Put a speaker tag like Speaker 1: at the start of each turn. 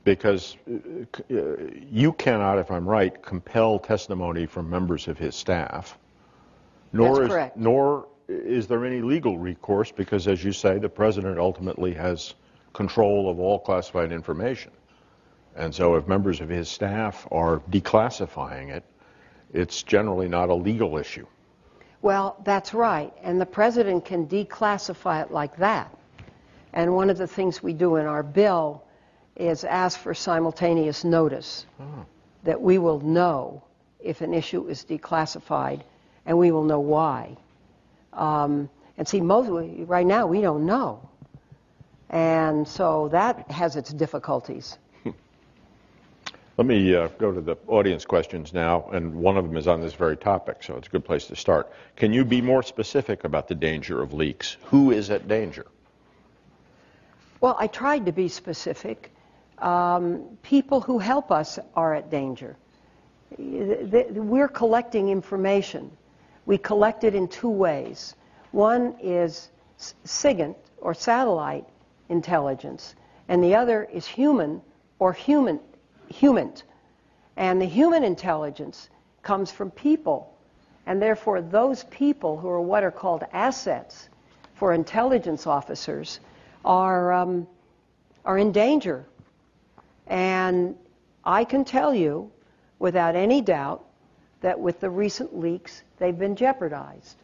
Speaker 1: Because you cannot, if I'm right, compel testimony from members of his staff.
Speaker 2: That's correct.
Speaker 1: Nor is there any legal recourse because, as you say, the president ultimately has control of all classified information. And so if members of his staff are declassifying it, it's generally not a legal issue.
Speaker 2: Well, that's right. And the president can declassify it like that. And one of the things we do in our bill is ask for simultaneous notice that we will know if an issue is declassified, and we will know why. And see, right now we don't know. And so that has its difficulties.
Speaker 1: Let me go to the audience questions now, and one of them is on this very topic, so it's a good place to start. Can you be more specific about the danger of leaks? Who is at danger?
Speaker 2: Well, I tried to be specific. People who help us are at danger. We're collecting information. We collect it in two ways. One is SIGINT, or satellite intelligence, and the other is human, or human. And the human intelligence comes from people, and therefore those people who are what are called assets for intelligence officers are in danger. And I can tell you without any doubt that with the recent leaks, they've been jeopardized.